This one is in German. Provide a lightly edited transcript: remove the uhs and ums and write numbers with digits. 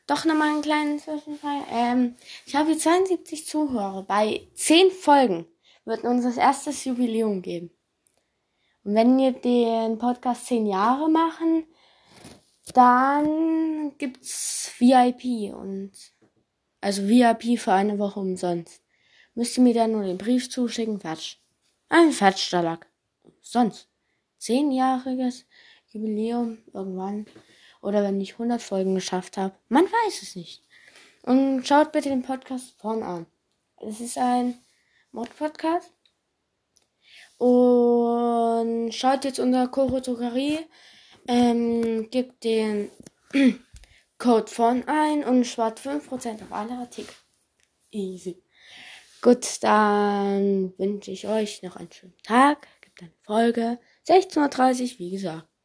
Doch nochmal einen kleinen Zwischenfall. Ich habe hier 72 Zuhörer. Bei 10 Folgen wird uns das erste Jubiläum geben. Und wenn wir den Podcast 10 Jahre machen, dann gibt's VIP also VIP für eine Woche umsonst. Müsst ihr mir dann nur den Brief zuschicken, fertig. Ein Fertigstalag. Sonst 10-jähriges Jubiläum irgendwann. Oder wenn ich 100 Folgen geschafft habe. Man weiß es nicht. Und schaut bitte den Podcast vorne an. Es ist ein Mod-Podcast. Und schaut jetzt unter Coro Drogerie. Gebt den Code vorne ein und spart 5% auf alle Artikel. Easy. Gut, dann wünsche ich euch noch einen schönen Tag. Gibt eine Folge 16:30 Uhr, wie gesagt.